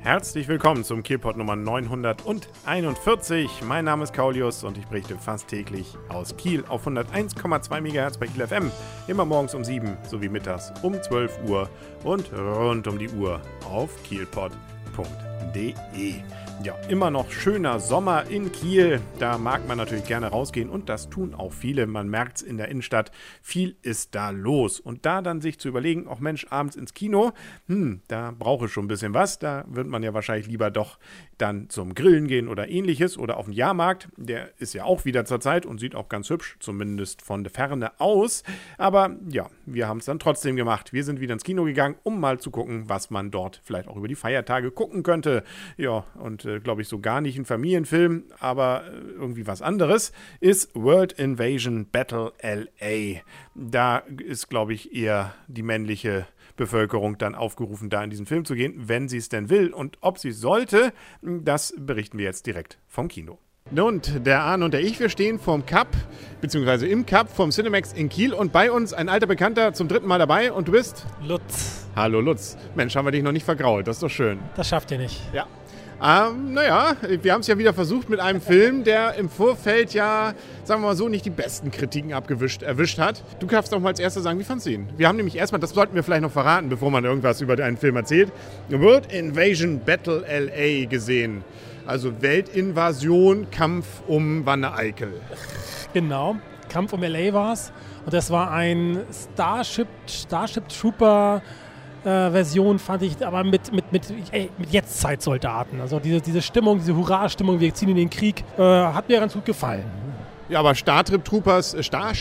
Herzlich willkommen zum Kielpot Nummer 941. Mein Name ist Kaulius und ich berichte fast täglich aus Kiel auf 101,2 MHz bei Kiel FM. Immer morgens um 7 sowie mittags um 12 Uhr und rund um die Uhr auf kielpot.de. Ja, immer noch schöner Sommer in Kiel. Da mag man natürlich gerne rausgehen und das tun auch viele. Man merkt es in der Innenstadt. Viel ist da los. Und da dann sich zu überlegen, auch Mensch, abends ins Kino, da brauche ich schon ein bisschen was. Da wird man ja wahrscheinlich lieber doch dann zum Grillen gehen oder ähnliches oder auf den Jahrmarkt. Der ist ja auch wieder zur Zeit und sieht auch ganz hübsch, zumindest von der Ferne aus. Aber ja, wir haben es dann trotzdem gemacht. Wir sind wieder ins Kino gegangen, um mal zu gucken, was man dort vielleicht auch über die Feiertage gucken könnte. Ja, und glaube ich so gar nicht ein Familienfilm, aber irgendwie was anderes, ist World Invasion Battle L.A. Da ist, glaube ich, eher die männliche Bevölkerung dann aufgerufen, da in diesen Film zu gehen, wenn sie es denn will. Und ob sie sollte, das berichten wir jetzt direkt vom Kino. Und der Arne und der ich, wir stehen vorm Cup, beziehungsweise im Cup vom Cinemax in Kiel und bei uns ein alter Bekannter zum 3. Mal dabei und du bist? Lutz. Hallo Lutz. Mensch, haben wir dich noch nicht vergrault, das ist doch schön. Das schafft ihr nicht. Ja. Naja, wir haben es ja wieder versucht mit einem Film, der im Vorfeld ja, sagen wir mal so, nicht die besten Kritiken erwischt hat. Du darfst doch mal als Erster sagen, wie fandst du ihn? Wir haben nämlich erstmal, das sollten wir vielleicht noch verraten, bevor man irgendwas über einen Film erzählt, World Invasion Battle L.A. gesehen. Also Weltinvasion, Kampf um Wanne-Eickel. Genau, Kampf um L.A. war es. Und das war ein Starship Trooper Version, fand ich, aber mit Jetztzeitsoldaten. Also diese Stimmung, diese Hurra-Stimmung, wir ziehen in den Krieg, hat mir ganz gut gefallen. Ja, aber Starship Troopers,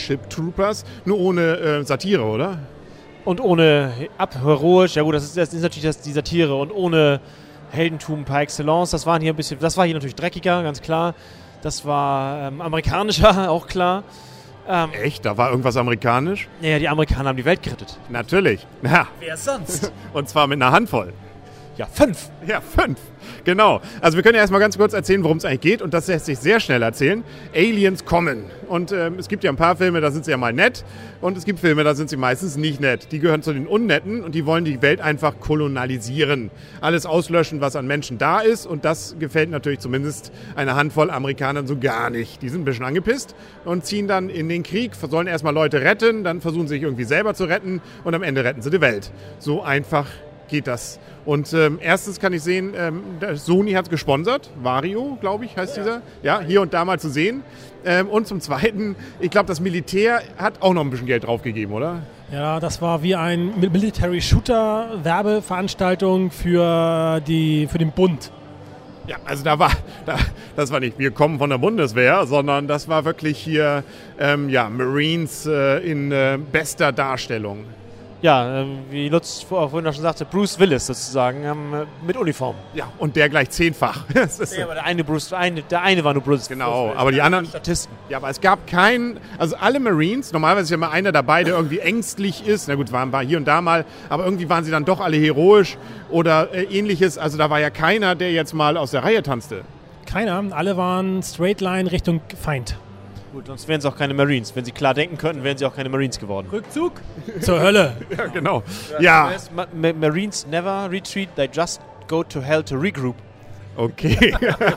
nur ohne Satire, oder? Und ohne heroisch, ja gut, das ist natürlich die Satire und ohne Heldentum par excellence. Das war hier natürlich dreckiger, ganz klar. Das war amerikanischer, auch klar. Echt? Da war irgendwas amerikanisch? Ja, die Amerikaner haben die Welt gerettet. Natürlich. Ja. Wer sonst? Und zwar mit einer Handvoll. Ja, 5. Ja, 5. Genau. Also wir können ja erstmal ganz kurz erzählen, worum es eigentlich geht. Und das lässt sich sehr schnell erzählen. Aliens kommen. Und es gibt ja ein paar Filme, da sind sie ja mal nett. Und es gibt Filme, da sind sie meistens nicht nett. Die gehören zu den Unnetten und die wollen die Welt einfach kolonialisieren. Alles auslöschen, was an Menschen da ist. Und das gefällt natürlich zumindest einer Handvoll Amerikanern so gar nicht. Die sind ein bisschen angepisst und ziehen dann in den Krieg, sollen erstmal Leute retten, dann versuchen sie sich irgendwie selber zu retten und am Ende retten sie die Welt. So einfach geht das. Und erstens kann ich sehen, Sony hat es gesponsert. Vario, glaube ich, heißt dieser. Ja, hier und da mal zu sehen. Und zum Zweiten, ich glaube, das Militär hat auch noch ein bisschen Geld draufgegeben, oder? Ja, das war wie ein Military-Shooter-Werbeveranstaltung für den Bund. Ja, also das war nicht, wir kommen von der Bundeswehr, sondern das war wirklich hier, Marines in bester Darstellung. Ja, wie Lutz vorhin schon sagte, Bruce Willis sozusagen, mit Uniform. Ja, und der gleich 10-fach. Ja, aber der eine war nur Bruce. Genau, aber die anderen Statisten. Ja, aber es gab also alle Marines, normalerweise ist ja immer einer dabei, der irgendwie ängstlich ist. Na gut, waren hier und da mal, aber irgendwie waren sie dann doch alle heroisch oder ähnliches. Also da war ja keiner, der jetzt mal aus der Reihe tanzte. Keiner, alle waren straight line Richtung Feind. Gut, sonst wären sie auch keine Marines. Wenn sie klar denken könnten, wären sie auch keine Marines geworden. Rückzug zur Hölle. Ja, genau. Ja. Marines never retreat, they just go to hell to regroup. Okay.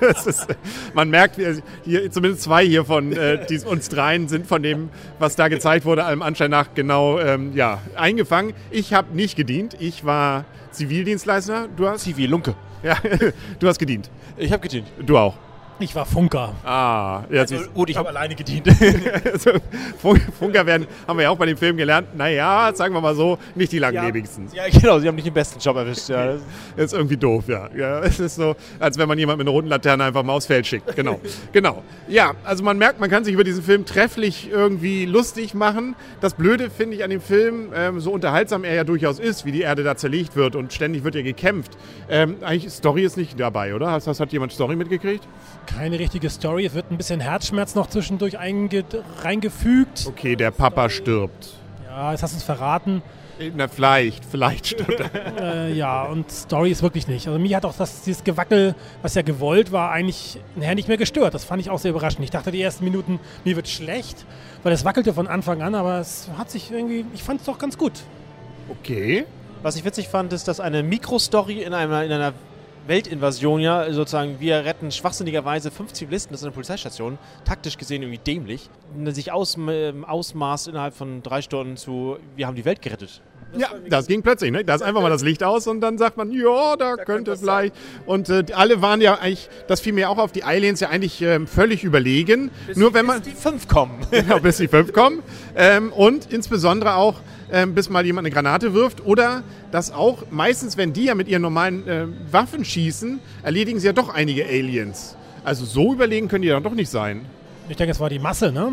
Man merkt, hier, zumindest 2 hier von uns dreien sind von dem, was da gezeigt wurde, allem Anschein nach genau eingefangen. Ich habe nicht gedient. Ich war Zivildienstleister. Du hast? Zivillunke. Ja, du hast gedient. Ich habe gedient. Du auch. Ich war Funker. Also, gut, ich habe alleine gedient. Also, Funker haben wir ja auch bei dem Film gelernt. Naja, sagen wir mal so, nicht die langlebigsten. Ja, genau, sie haben nicht den besten Job erwischt. Ja. Das ist irgendwie doof, ja. Es ist so, als wenn man jemanden mit einer roten Laterne einfach mal aufs Feld schickt. Genau. Ja, also man merkt, man kann sich über diesen Film trefflich irgendwie lustig machen. Das Blöde finde ich an dem Film, so unterhaltsam er ja durchaus ist, wie die Erde da zerlegt wird und ständig wird ja gekämpft. Eigentlich, Story ist nicht dabei, oder? Hat jemand Story mitgekriegt? Keine richtige Story. Es wird ein bisschen Herzschmerz noch zwischendurch reingefügt. Okay, der Papa stirbt. Ja, jetzt hast du es verraten. Na, vielleicht stirbt er. Ja, und Story ist wirklich nicht. Also mir hat auch dieses Gewackel, was ja gewollt war, eigentlich nachher nicht mehr gestört. Das fand ich auch sehr überraschend. Ich dachte die ersten Minuten, mir wird schlecht, weil es wackelte von Anfang an, aber es hat sich irgendwie, ich fand es doch ganz gut. Okay. Was ich witzig fand, ist, dass eine Mikrostory in einer Weltinvasion ja sozusagen, wir retten schwachsinnigerweise 5 Zivilisten, das ist eine Polizeistation, taktisch gesehen irgendwie dämlich, sich ausmaßt innerhalb von 3 Stunden zu, wir haben die Welt gerettet. Das ging plötzlich, ne? Da ist einfach mal das Licht aus und dann sagt man, ja, da könnte vielleicht. Und alle waren ja eigentlich, das fiel mir auch auf, die Aliens ja eigentlich völlig überlegen. Nur wenn man bis die 5 kommen. Genau, bis die 5 kommen. Und insbesondere auch, bis mal jemand eine Granate wirft. Oder dass auch meistens, wenn die ja mit ihren normalen Waffen schießen, erledigen sie ja doch einige Aliens. Also so überlegen können die dann doch nicht sein. Ich denke, es war die Masse, ne?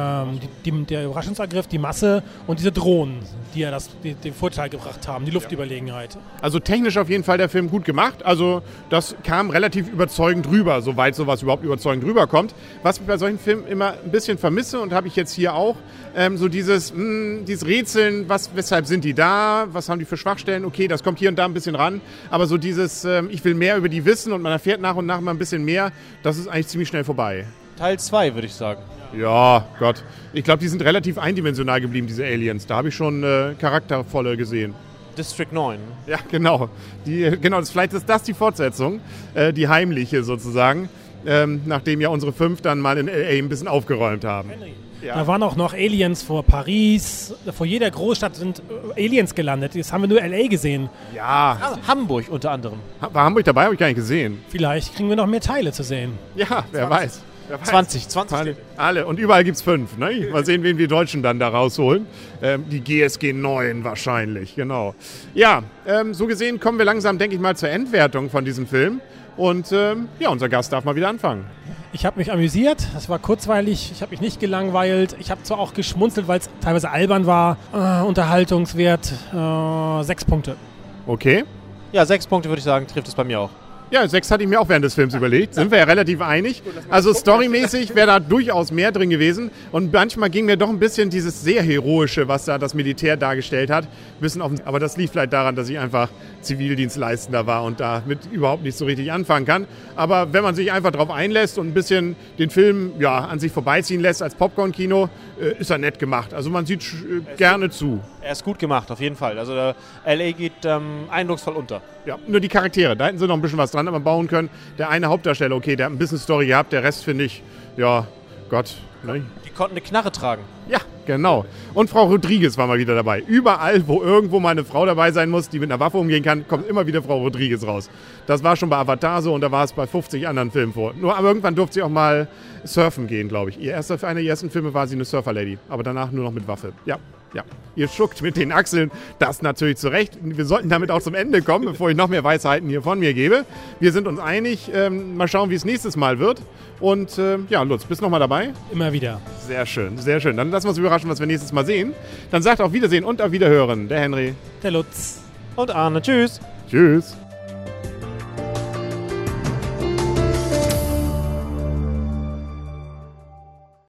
Der Überraschungsangriff, die Masse und diese Drohnen, die ja den Vorteil gebracht haben, die Luftüberlegenheit. Also technisch auf jeden Fall der Film gut gemacht. Also das kam relativ überzeugend rüber, soweit sowas überhaupt überzeugend rüberkommt. Was ich bei solchen Filmen immer ein bisschen vermisse und habe ich jetzt hier auch, so dieses Rätseln, weshalb sind die da, was haben die für Schwachstellen, okay, das kommt hier und da ein bisschen ran, aber so dieses, ich will mehr über die wissen und man erfährt nach und nach mal ein bisschen mehr, das ist eigentlich ziemlich schnell vorbei. Teil 2, würde ich sagen. Ja, Gott. Ich glaube, die sind relativ eindimensional geblieben, diese Aliens. Da habe ich schon charaktervolle gesehen. District 9. Ja, genau. Vielleicht ist das die Fortsetzung, die heimliche sozusagen, nachdem ja unsere 5 dann mal in L.A. ein bisschen aufgeräumt haben. Ja. Da waren auch noch Aliens vor Paris, vor jeder Großstadt sind Aliens gelandet. Das haben wir nur L.A. gesehen. Ja. Hamburg unter anderem. War Hamburg dabei? Habe ich gar nicht gesehen. Vielleicht kriegen wir noch mehr Teile zu sehen. Ja, wer weiß. 20 alle. Und überall gibt es 5. Ne? Mal sehen, wen wir Deutschen dann da rausholen. Die GSG 9 wahrscheinlich, genau. Ja, so gesehen kommen wir langsam, denke ich mal, zur Endwertung von diesem Film. Und unser Gast darf mal wieder anfangen. Ich habe mich amüsiert, es war kurzweilig, ich habe mich nicht gelangweilt. Ich habe zwar auch geschmunzelt, weil es teilweise albern war. Unterhaltungswert 6 Punkte. Okay. Ja, 6 Punkte würde ich sagen, trifft es bei mir auch. Ja, 6 hatte ich mir auch während des Films überlegt. Sind wir ja relativ einig. Also storymäßig wäre da durchaus mehr drin gewesen. Und manchmal ging mir doch ein bisschen dieses sehr Heroische, was da das Militär dargestellt hat, ein bisschen auf. Aber das liegt vielleicht daran, dass ich einfach Zivildienstleistender war und damit überhaupt nicht so richtig anfangen kann. Aber wenn man sich einfach darauf einlässt und ein bisschen den Film an sich vorbeiziehen lässt als Popcorn-Kino, ist er nett gemacht. Also man sieht gerne zu. Er ist gut gemacht, auf jeden Fall. Also L.A. geht eindrucksvoll unter. Ja, nur die Charaktere, da hätten sie noch ein bisschen was dran bauen können. Der eine Hauptdarsteller, okay, der hat ein bisschen Story gehabt, der Rest finde ich, ja, Gott. Ne? Die konnten eine Knarre tragen. Ja, genau. Und Frau Rodriguez war mal wieder dabei. Überall, wo irgendwo mal eine Frau dabei sein muss, die mit einer Waffe umgehen kann, kommt immer wieder Frau Rodriguez raus. Das war schon bei Avatar so und da war es bei 50 anderen Filmen vor. Aber irgendwann durfte sie auch mal surfen gehen, glaube ich. Einer ihrer ersten Filme war sie eine Surfer-Lady, aber danach nur noch mit Waffe. Ja. Ihr schuckt mit den Achseln, das natürlich zu Recht. Wir sollten damit auch zum Ende kommen, bevor ich noch mehr Weisheiten hier von mir gebe. Wir sind uns einig. Mal schauen, wie es nächstes Mal wird. Und Lutz, bist du noch mal dabei? Immer wieder. Sehr schön, sehr schön. Dann lassen wir uns überraschen, was wir nächstes Mal sehen. Dann sagt auf Wiedersehen und auf Wiederhören der Henry. Der Lutz. Und Arne. Tschüss. Tschüss.